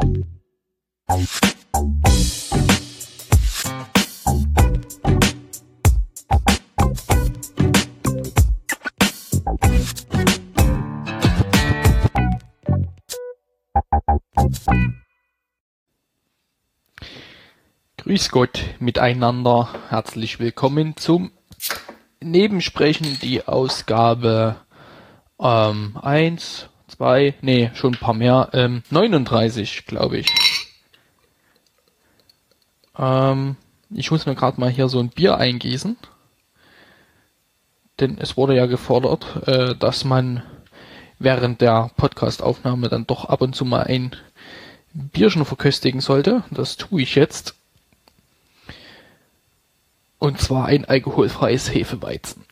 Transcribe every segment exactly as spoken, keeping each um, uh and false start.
Grüß Gott miteinander, herzlich willkommen zum Nebensprechen, die Ausgabe ähm, eins, zwei, nee, schon ein paar mehr, ähm, neununddreißig, glaube ich. Ähm, ich muss mir gerade mal hier so ein Bier eingießen, denn es wurde ja gefordert, äh, dass man während der Podcastaufnahme dann doch ab und zu mal ein Bierchen verköstigen sollte. Das tue ich jetzt. Und zwar ein alkoholfreies Hefeweizen.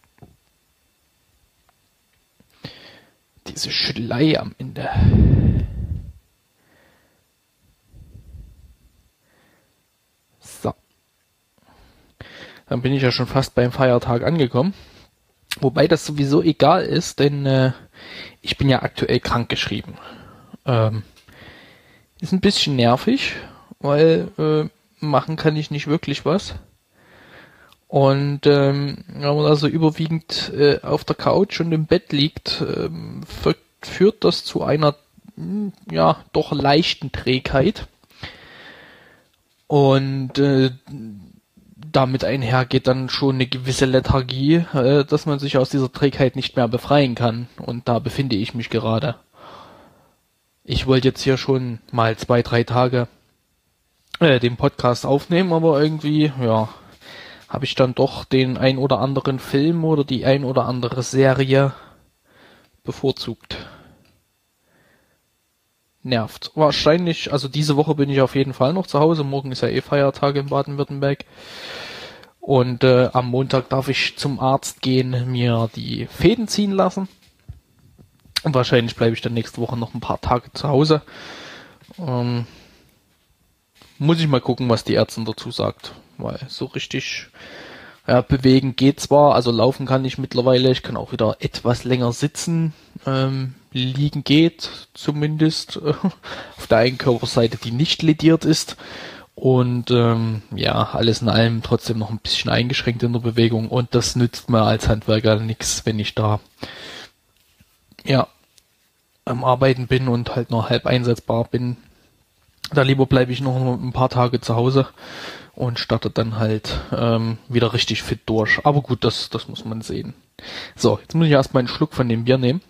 Diese Schüttelei am Ende. So. Dann bin ich ja schon fast beim Feiertag angekommen. Wobei das sowieso egal ist, denn äh, ich bin ja aktuell krankgeschrieben. Ähm, ist ein bisschen nervig, weil äh, machen kann ich nicht wirklich was. Und ähm, wenn man also überwiegend äh, auf der Couch und im Bett liegt, ähm, führt das zu einer mh, ja doch leichten Trägheit. Und äh, damit einhergeht dann schon eine gewisse Lethargie, äh, dass man sich aus dieser Trägheit nicht mehr befreien kann. Und da befinde ich mich gerade. Ich wollte jetzt hier schon mal zwei, drei Tage äh, den Podcast aufnehmen, aber irgendwie, ja, habe ich dann doch den ein oder anderen Film oder die ein oder andere Serie bevorzugt. Nervt. Wahrscheinlich, also diese Woche bin ich auf jeden Fall noch zu Hause. Morgen ist ja eh Feiertag in Baden-Württemberg. Und äh, am Montag darf ich zum Arzt gehen, mir die Fäden ziehen lassen. Und wahrscheinlich bleibe ich dann nächste Woche noch ein paar Tage zu Hause. Ähm, muss ich mal gucken, was die Ärztin dazu sagt. Weil so richtig ja, bewegen geht zwar, also laufen kann ich mittlerweile, ich kann auch wieder etwas länger sitzen, ähm, liegen geht zumindest äh, auf der einen Körperseite, die nicht lediert ist und ähm, ja, alles in allem trotzdem noch ein bisschen eingeschränkt in der Bewegung und das nützt mir als Handwerker nichts, wenn ich da ja am Arbeiten bin und halt nur halb einsetzbar bin. Da lieber bleibe ich noch ein paar Tage zu Hause und startet dann halt ähm, wieder richtig fit durch. Aber gut, das, das muss man sehen. So, jetzt muss ich erstmal einen Schluck von dem Bier nehmen.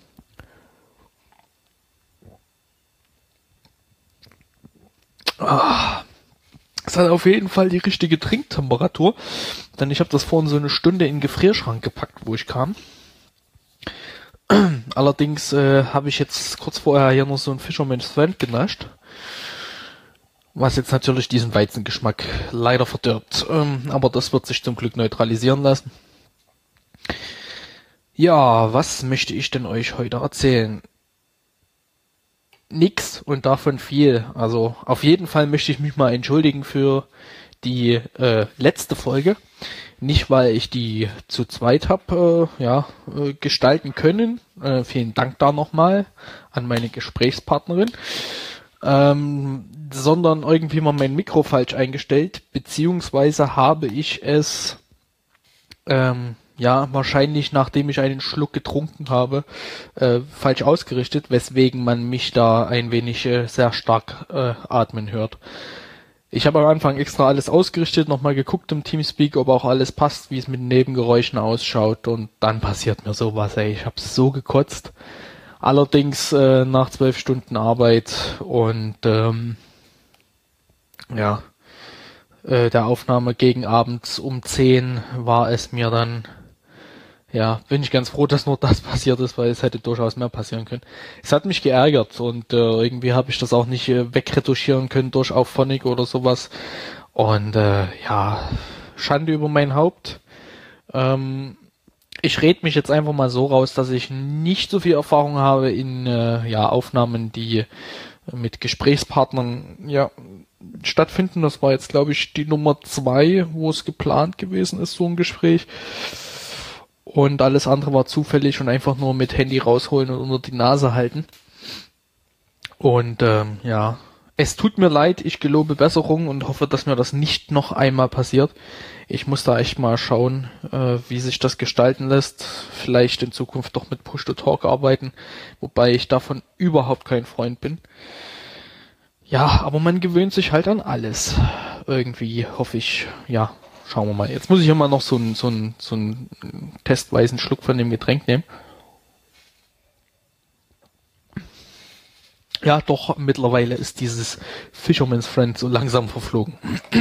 Ah, es hat auf jeden Fall die richtige Trinktemperatur, denn ich habe das vorhin so eine Stunde in den Gefrierschrank gepackt, wo ich kam. Allerdings äh, habe ich jetzt kurz vorher hier noch so ein Fisherman's Friend genascht. Was jetzt natürlich diesen Weizengeschmack leider verdirbt. Ähm, aber das wird sich zum Glück neutralisieren lassen. Ja, was möchte ich denn euch heute erzählen? Nix und davon viel. Also auf jeden Fall möchte ich mich mal entschuldigen für die äh, letzte Folge. Nicht, weil ich die zu zweit habe äh, ja, äh, gestalten können. Äh, vielen Dank da nochmal an meine Gesprächspartnerin. Ähm, sondern irgendwie mal mein Mikro falsch eingestellt, beziehungsweise habe ich es ähm, ja wahrscheinlich nachdem ich einen Schluck getrunken habe, äh, falsch ausgerichtet, weswegen man mich da ein wenig äh, sehr stark äh, atmen hört. Ich habe am Anfang extra alles ausgerichtet, nochmal geguckt im Teamspeak, ob auch alles passt, wie es mit Nebengeräuschen ausschaut und dann passiert mir sowas, ey, ich habe so gekotzt. Allerdings äh, nach zwölf Stunden Arbeit und ähm, ja, äh, der Aufnahme gegen abends um zehn war es mir dann, ja, bin ich ganz froh, dass nur das passiert ist, weil es hätte durchaus mehr passieren können. Es hat mich geärgert und äh, irgendwie habe ich das auch nicht äh, wegretuschieren können durch Auphonic oder sowas. Und äh, ja, Schande über mein Haupt. Ähm, Ich rede mich jetzt einfach mal so raus, dass ich nicht so viel Erfahrung habe in äh, ja, Aufnahmen, die mit Gesprächspartnern ja, stattfinden. Das war jetzt, glaube ich, die Nummer zwei, wo es geplant gewesen ist, so ein Gespräch. Und alles andere war zufällig und einfach nur mit Handy rausholen und unter die Nase halten. Und ähm, ja, Es tut mir leid, ich gelobe Besserung und hoffe, dass mir das nicht noch einmal passiert. Ich muss da echt mal schauen, äh, wie sich das gestalten lässt. Vielleicht in Zukunft doch mit Push-to-Talk arbeiten, wobei ich davon überhaupt kein Freund bin. Ja, aber man gewöhnt sich halt an alles. Irgendwie hoffe ich, ja, schauen wir mal. Jetzt muss ich immer noch so einen so einen, so einen testweisen Schluck von dem Getränk nehmen. Ja, doch, mittlerweile ist dieses Fisherman's Friend so langsam verflogen.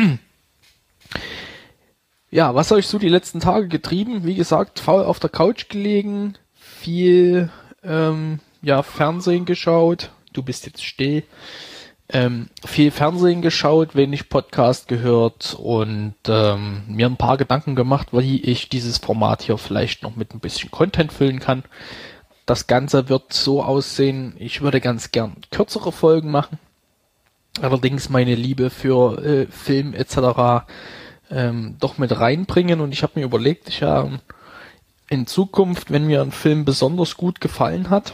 Ja, was habe ich so die letzten Tage getrieben? Wie gesagt, faul auf der Couch gelegen, viel ähm, ja Fernsehen geschaut. Du bist jetzt still. Ähm, viel Fernsehen geschaut, wenig Podcast gehört und ähm, mir ein paar Gedanken gemacht, wie ich dieses Format hier vielleicht noch mit ein bisschen Content füllen kann. Das Ganze wird so aussehen, ich würde ganz gern kürzere Folgen machen. Allerdings meine Liebe für äh, Film et cetera ähm, doch mit reinbringen und ich habe mir überlegt, ich ja in Zukunft, wenn mir ein Film besonders gut gefallen hat,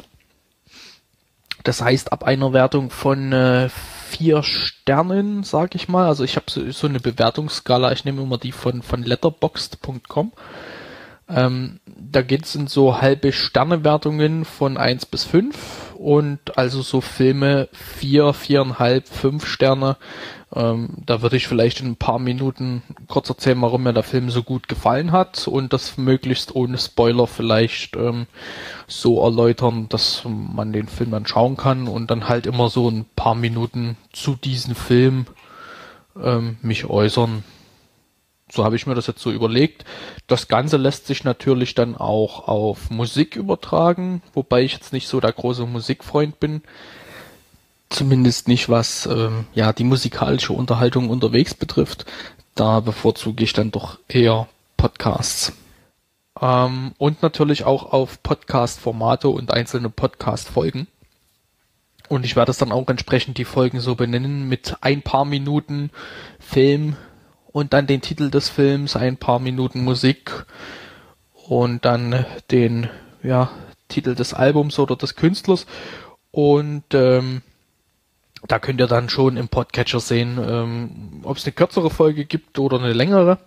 das heißt ab einer Wertung von äh, vier Sternen, sag ich mal, also ich habe so, so eine Bewertungsskala, ich nehme immer die von von letterboxd punkt com. Ähm, da geht's in so halbe Sternewertungen von eins bis fünf und also so Filme vier, viereinhalb, fünf Sterne. Ähm, da würde ich vielleicht in ein paar Minuten kurz erzählen, warum mir der Film so gut gefallen hat und das möglichst ohne Spoiler vielleicht ähm, so erläutern, dass man den Film dann schauen kann und dann halt immer so ein paar Minuten zu diesem Film ähm, mich äußern. So habe ich mir das jetzt so überlegt. Das Ganze lässt sich natürlich dann auch auf Musik übertragen, wobei ich jetzt nicht so der große Musikfreund bin. Zumindest nicht, was ähm, ja die musikalische Unterhaltung unterwegs betrifft. Da bevorzuge ich dann doch eher Podcasts. Ähm, und natürlich auch auf Podcast-Formate und einzelne Podcast-Folgen. Und ich werde es dann auch entsprechend die Folgen so benennen mit ein paar Minuten Film und dann den Titel des Films, ein paar Minuten Musik und dann den ja, Titel des Albums oder des Künstlers. Und ähm, da könnt ihr dann schon im Podcatcher sehen, ähm, ob es eine kürzere Folge gibt oder eine längere.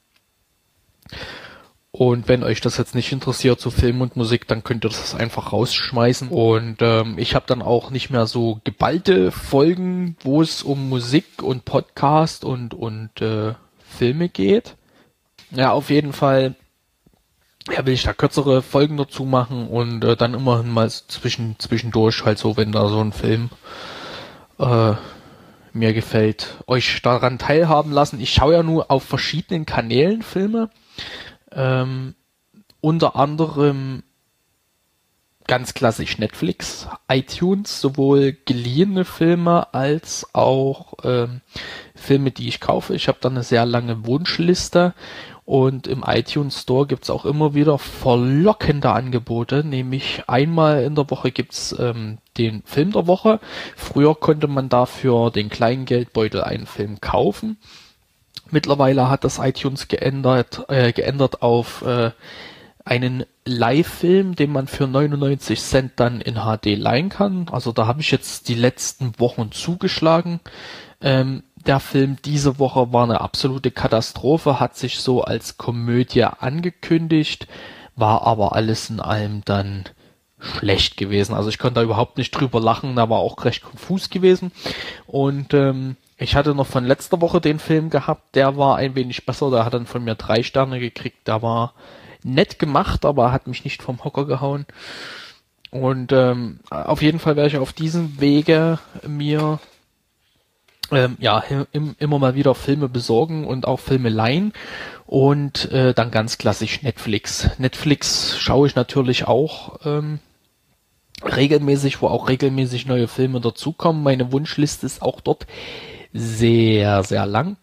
Und wenn euch das jetzt nicht interessiert, so Film und Musik, dann könnt ihr das einfach rausschmeißen. Und ähm, ich habe dann auch nicht mehr so geballte Folgen, wo es um Musik und Podcast und und äh, Filme geht. Ja, auf jeden Fall ja, will ich da kürzere Folgen dazu machen und äh, dann immerhin mal zwischen zwischendurch halt so, wenn da so ein Film äh, mir gefällt, euch daran teilhaben lassen. Ich schaue ja nur auf verschiedenen Kanälen Filme. Ähm, unter anderem ganz klassisch Netflix, iTunes, sowohl geliehene Filme als auch ähm, Filme, die ich kaufe. Ich habe da eine sehr lange Wunschliste und im iTunes Store gibt's auch immer wieder verlockende Angebote, nämlich einmal in der Woche gibt's ähm, den Film der Woche. Früher konnte man dafür den kleinen Geldbeutel einen Film kaufen. Mittlerweile hat das iTunes geändert, äh, geändert auf äh, einen Live-Film, den man für neunundneunzig Cent dann in H D leihen kann. Also da habe ich jetzt die letzten Wochen zugeschlagen. Ähm, der Film diese Woche war eine absolute Katastrophe, hat sich so als Komödie angekündigt, war aber alles in allem dann schlecht gewesen. Also ich konnte da überhaupt nicht drüber lachen, da war auch recht konfus gewesen. Und ähm, ich hatte noch von letzter Woche den Film gehabt, der war ein wenig besser, der hat dann von mir drei Sterne gekriegt, der war nett gemacht, aber hat mich nicht vom Hocker gehauen. Und ähm, auf jeden Fall werde ich auf diesem Wege mir ähm, ja im, immer mal wieder Filme besorgen und auch Filme leihen und äh, dann ganz klassisch Netflix. Netflix schaue ich natürlich auch ähm, regelmäßig, wo auch regelmäßig neue Filme dazukommen. Meine Wunschliste ist auch dort sehr, sehr lang.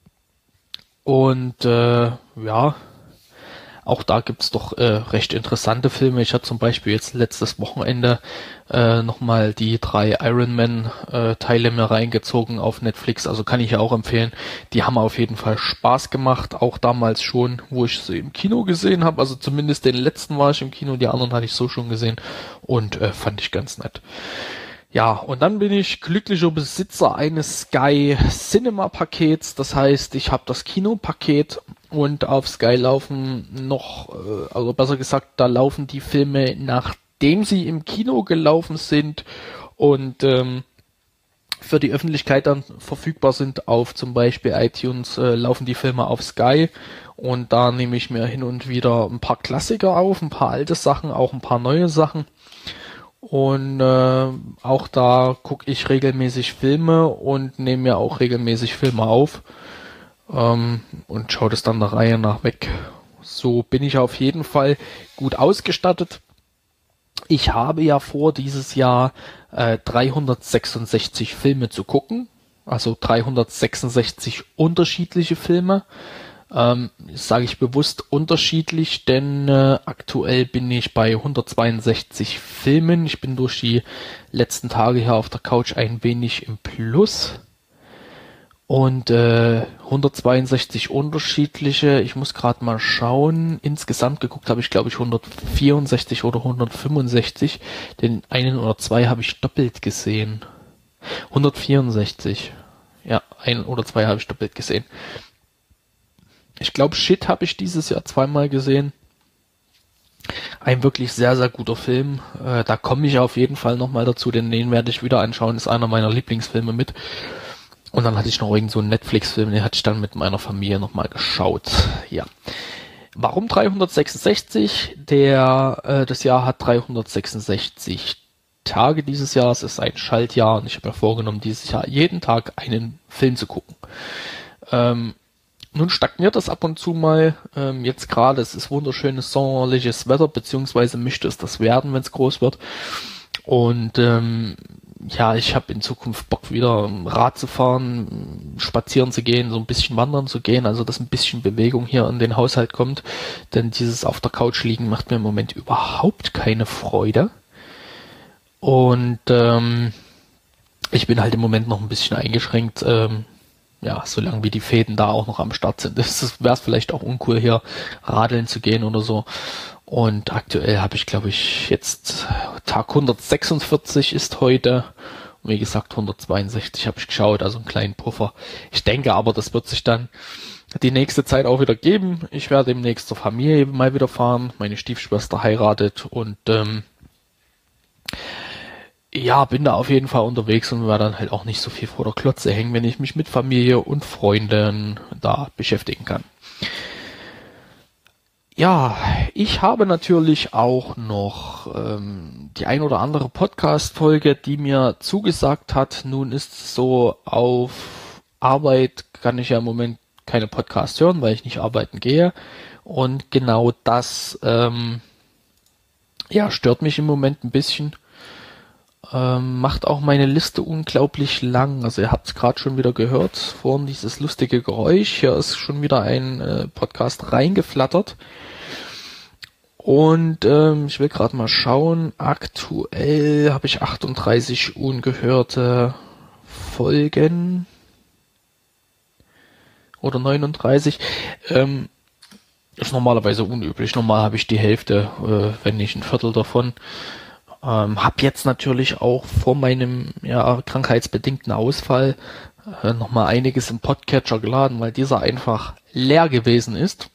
Und äh, ja, auch da gibt's doch äh, recht interessante Filme. Ich hatte zum Beispiel jetzt letztes Wochenende äh, nochmal die drei Iron Man äh, Teile mir reingezogen auf Netflix. Also kann ich ja auch empfehlen. Die haben auf jeden Fall Spaß gemacht. Auch damals schon, wo ich sie im Kino gesehen habe. Also zumindest den letzten war ich im Kino. Die anderen hatte ich so schon gesehen. Und äh, fand ich ganz nett. Ja, und dann bin ich glücklicher Besitzer eines Sky Cinema Pakets. Das heißt, ich habe das Kinopaket und auf Sky laufen noch, äh, also besser gesagt, da laufen die Filme, nachdem sie im Kino gelaufen sind und ähm, für die Öffentlichkeit dann verfügbar sind auf zum Beispiel iTunes, äh, laufen die Filme auf Sky und da nehme ich mir hin und wieder ein paar Klassiker auf, ein paar alte Sachen, auch ein paar neue Sachen. Und äh, auch da gucke ich regelmäßig Filme und nehme mir auch regelmäßig Filme auf ähm, und schaue das dann der Reihe nach weg. So bin ich auf jeden Fall gut ausgestattet. Ich habe ja vor, dieses Jahr äh, dreihundertsechsundsechzig Filme zu gucken, also dreihundertsechsundsechzig unterschiedliche Filme. Ähm, sage ich bewusst unterschiedlich, denn äh, aktuell bin ich bei hundertzweiundsechzig Filmen. Ich bin durch die letzten Tage hier auf der Couch ein wenig im Plus. Und äh, hundertzweiundsechzig unterschiedliche, ich muss gerade mal schauen, insgesamt geguckt habe ich glaube ich hundertvierundsechzig oder hundertfünfundsechzig, den einen oder zwei habe ich doppelt gesehen. hundertvierundsechzig, ja, ein oder zwei habe ich doppelt gesehen. Ich glaube, Shit habe ich dieses Jahr zweimal gesehen. Ein wirklich sehr, sehr guter Film. Äh, da komme ich auf jeden Fall nochmal dazu, denn den werde ich wieder anschauen. Ist einer meiner Lieblingsfilme mit. Und dann hatte ich noch irgend so einen Netflix-Film, den hatte ich dann mit meiner Familie nochmal geschaut. Ja. Warum dreihundertsechsundsechzig? Der, äh, das Jahr hat dreihundertsechsundsechzig Tage dieses Jahr. Es ist ein Schaltjahr und ich habe mir vorgenommen, dieses Jahr jeden Tag einen Film zu gucken. Ähm, Nun stagniert das ab und zu mal, ähm, jetzt gerade, es ist wunderschönes sommerliches Wetter, beziehungsweise möchte es das werden, wenn es groß wird. Und ähm, ja, ich habe in Zukunft Bock wieder Rad zu fahren, spazieren zu gehen, so ein bisschen wandern zu gehen, also dass ein bisschen Bewegung hier in den Haushalt kommt, denn dieses auf der Couch liegen macht mir im Moment überhaupt keine Freude. Und ähm, ich bin halt im Moment noch ein bisschen eingeschränkt, ähm, ja, solange wie die Fäden da auch noch am Start sind. Das wäre es vielleicht auch uncool, hier radeln zu gehen oder so. Und aktuell habe ich, glaube ich, jetzt Tag hundertsechsundvierzig ist heute. Und wie gesagt, hundertzweiundsechzig habe ich geschaut, also einen kleinen Puffer. Ich denke aber, das wird sich dann die nächste Zeit auch wieder geben. Ich werde demnächst zur Familie mal wieder fahren. Meine Stiefschwester heiratet und ähm, ja, bin da auf jeden Fall unterwegs und werde dann halt auch nicht so viel vor der Klotze hängen, wenn ich mich mit Familie und Freunden da beschäftigen kann. Ja, ich habe natürlich auch noch ähm, die ein oder andere Podcast-Folge, die mir zugesagt hat. Nun ist es so, auf Arbeit kann ich ja im Moment keine Podcasts hören, weil ich nicht arbeiten gehe. Und genau das ähm, ja, stört mich im Moment ein bisschen. Ähm, macht auch meine Liste unglaublich lang. Also ihr habt es gerade schon wieder gehört, vorhin dieses lustige Geräusch. Hier ist schon wieder ein äh, Podcast reingeflattert. Und ähm, ich will gerade mal schauen. Aktuell habe ich achtunddreißig ungehörte Folgen. Oder neununddreißig. Ähm, ist normalerweise unüblich. Normal habe ich die Hälfte, äh, wenn nicht ein Viertel davon. Ähm, hab jetzt natürlich auch vor meinem ja, krankheitsbedingten Ausfall äh, nochmal einiges im Podcatcher geladen, weil dieser einfach leer gewesen ist.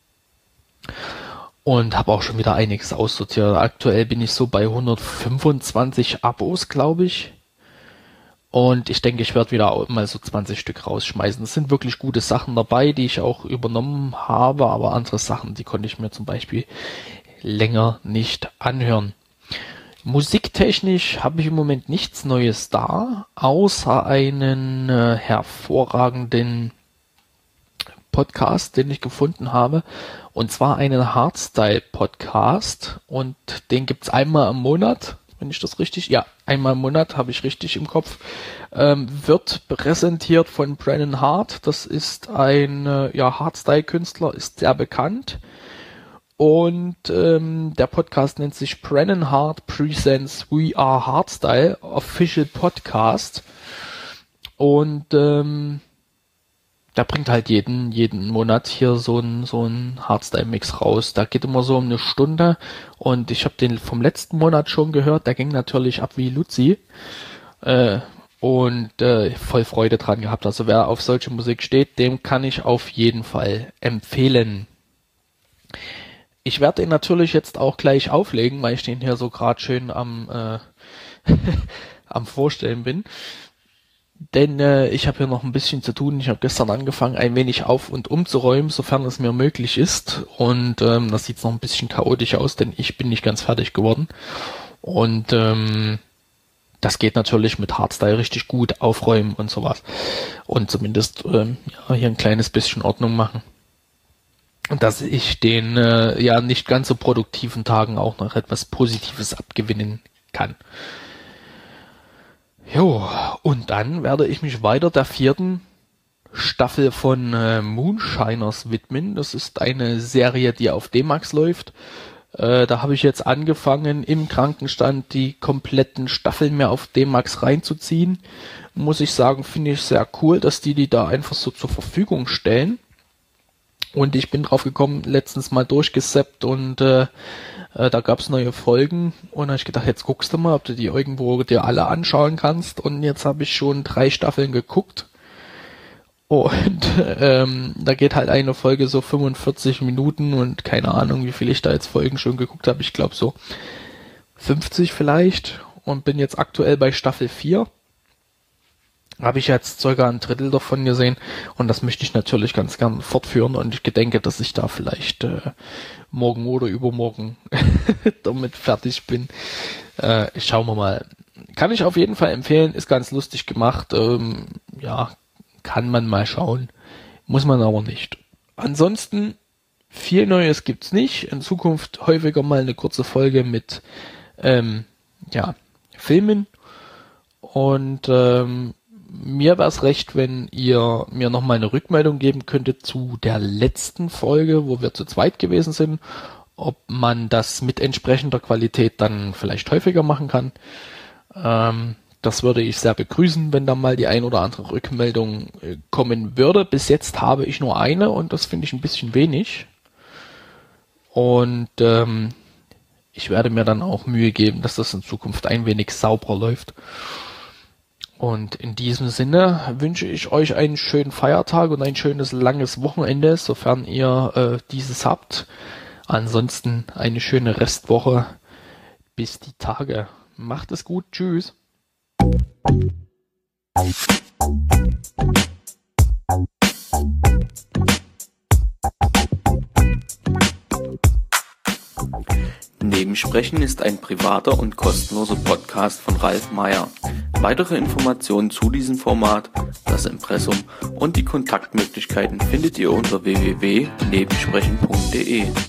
Und habe auch schon wieder einiges aussortiert. Aktuell bin ich so bei hundertfünfundzwanzig Abos, glaube ich. Und ich denke, ich werde wieder mal so zwanzig Stück rausschmeißen. Es sind wirklich gute Sachen dabei, die ich auch übernommen habe, aber andere Sachen, die konnte ich mir zum Beispiel länger nicht anhören. Musiktechnisch habe ich im Moment nichts Neues da, außer einen äh, hervorragenden Podcast, den ich gefunden habe, und zwar einen Hardstyle-Podcast, und den gibt's einmal im Monat, wenn ich das richtig, ja, einmal im Monat habe ich richtig im Kopf, ähm, wird präsentiert von Brennan Hart. Das ist ein äh, ja, Hardstyle-Künstler, ist sehr bekannt. Und ähm, der Podcast nennt sich Brennan Hart Presents We Are Hardstyle Official Podcast. Und ähm, der bringt halt jeden jeden Monat hier so ein so ein Hardstyle-Mix raus. Da geht immer so um eine Stunde und ich habe den vom letzten Monat schon gehört, der ging natürlich ab wie Luzi äh, und äh, voll Freude dran gehabt. Also wer auf solche Musik steht, dem kann ich auf jeden Fall empfehlen. Ich werde ihn natürlich jetzt auch gleich auflegen, weil ich den hier so gerade schön am äh, am Vorstellen bin. Denn äh, ich habe hier noch ein bisschen zu tun. Ich habe gestern angefangen, ein wenig auf- und umzuräumen, sofern es mir möglich ist. Und ähm, das sieht noch ein bisschen chaotisch aus, denn ich bin nicht ganz fertig geworden. Und ähm, das geht natürlich mit Hardstyle richtig gut, aufräumen und sowas. Und zumindest ähm, ja, hier ein kleines bisschen Ordnung machen. Und dass ich den äh, ja nicht ganz so produktiven Tagen auch noch etwas Positives abgewinnen kann. Jo, und dann werde ich mich weiter der vierten Staffel von äh, Moonshiners widmen. Das ist eine Serie, die auf D-Max läuft. Äh, da habe ich jetzt angefangen, im Krankenstand die kompletten Staffeln mehr auf D-Max reinzuziehen. Muss ich sagen, finde ich sehr cool, dass die die da einfach so zur Verfügung stellen. Und ich bin drauf gekommen, letztens mal durchgesappt und äh, äh, da gab's neue Folgen und da habe ich gedacht, jetzt guckst du mal, ob du die irgendwo dir alle anschauen kannst. Und jetzt habe ich schon drei Staffeln geguckt und ähm, da geht halt eine Folge so fünfundvierzig Minuten und keine Ahnung, wie viel ich da jetzt Folgen schon geguckt habe. Ich glaube so fünfzig vielleicht und bin jetzt aktuell bei Staffel vier. Habe ich jetzt circa ein Drittel davon gesehen und das möchte ich natürlich ganz gern fortführen und ich gedenke, dass ich da vielleicht äh, morgen oder übermorgen damit fertig bin. Äh, schauen wir mal. Kann ich auf jeden Fall empfehlen, ist ganz lustig gemacht. Ähm, ja, kann man mal schauen. Muss man aber nicht. Ansonsten, viel Neues gibt's nicht. In Zukunft häufiger mal eine kurze Folge mit ähm, ja, Filmen und ähm, mir wäre es recht, wenn ihr mir nochmal eine Rückmeldung geben könntet zu der letzten Folge, wo wir zu zweit gewesen sind, ob man das mit entsprechender Qualität dann vielleicht häufiger machen kann. Ähm, das würde ich sehr begrüßen, wenn da mal die ein oder andere Rückmeldung äh, kommen würde. Bis jetzt habe ich nur eine und das finde ich ein bisschen wenig. Und ähm, ich werde mir dann auch Mühe geben, dass das in Zukunft ein wenig sauberer läuft. Und in diesem Sinne wünsche ich euch einen schönen Feiertag und ein schönes langes Wochenende, sofern ihr äh, dieses habt. Ansonsten eine schöne Restwoche. Bis die Tage. Macht es gut. Tschüss. Nebensprechen ist ein privater und kostenloser Podcast von Ralf Meyer. Weitere Informationen zu diesem Format, das Impressum und die Kontaktmöglichkeiten findet ihr unter w w w punkt nebensprechen punkt de.